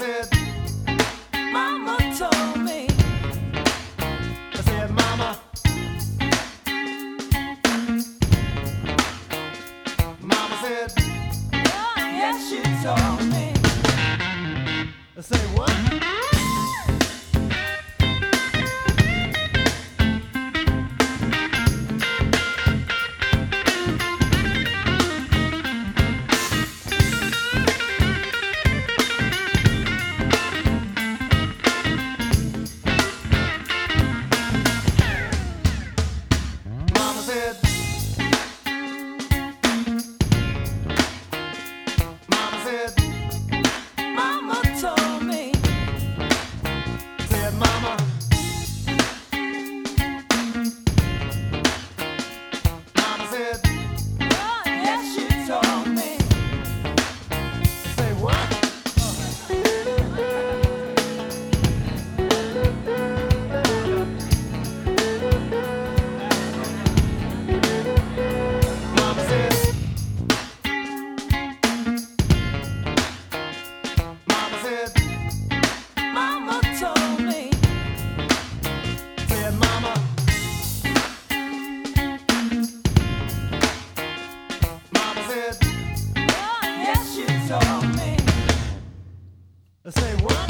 said, Mama told me. I said, Mama. Mama said, oh, yes, she told me. I say, what? Mama said, Mama told me. Said, Mama. Mama said, oh, yes, she told me. Say, what? Mama said, Mama said, Mama told me. Said, Mama. Mama said, oh, yes, she told me. I say, what?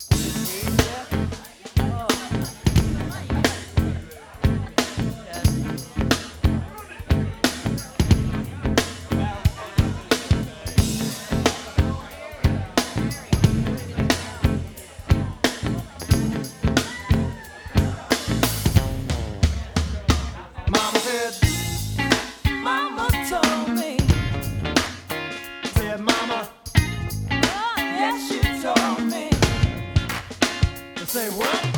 Mama said, Mama told me. Said, Mama. Oh, yes, she told me. I say, what?